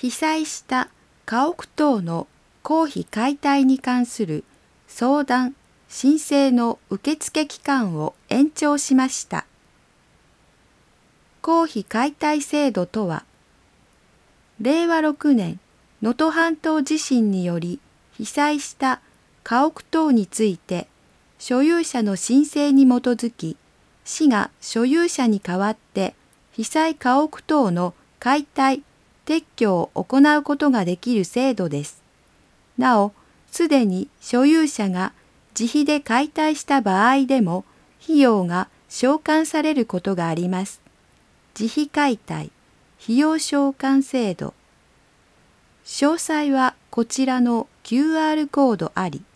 被災した家屋等の公費解体に関する相談・申請の受付期間を延長しました。公費解体制度とは、令和6年能登半島地震により被災した家屋等について所有者の申請に基づき、市が所有者に代わって被災家屋等の解体・撤去を行うことができる制度です。なお、すでに所有者が自費で解体した場合でも費用が償還されることがあります。自費解体・費用償還制度。詳細はこちらの QR コードあり。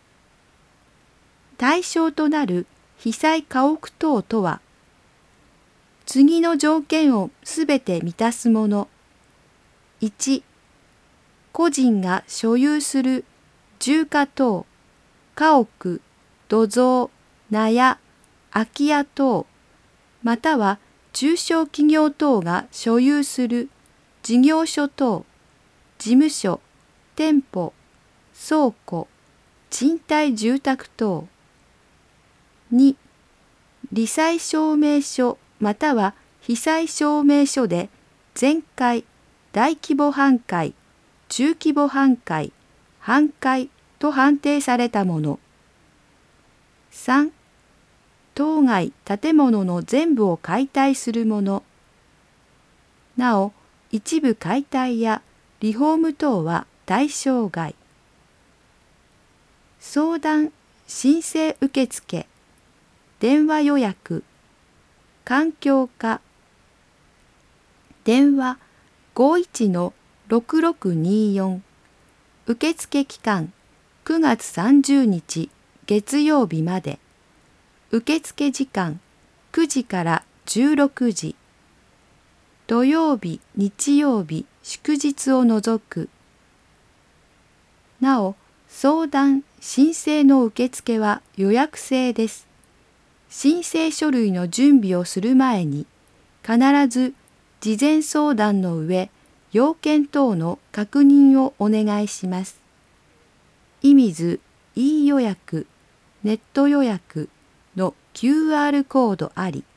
対象となる被災家屋等とは、次の条件をすべて満たすもの。1、個人が所有する住家等、家屋、土蔵、納屋、空き家等、または中小企業等が所有する事業所等、事務所、店舗、倉庫、賃貸住宅等。2、罹災証明書または被災証明書で全壊、大規模半壊、中規模半壊、半壊と判定されたもの。3、当該建物の全部を解体するもの。なお、一部解体やリフォーム等は対象外。相談・申請受付、電話予約、環境課、電話51-6624、受付期間9月30日月曜日まで、受付時間9時から16時、土曜日・日曜日・祝日を除く。なお、相談・申請の受付は予約制です。申請書類の準備をする前に、必ず事前相談の上、要件等の確認をお願いします。いみず e 予約、ネット予約の QR コードあり。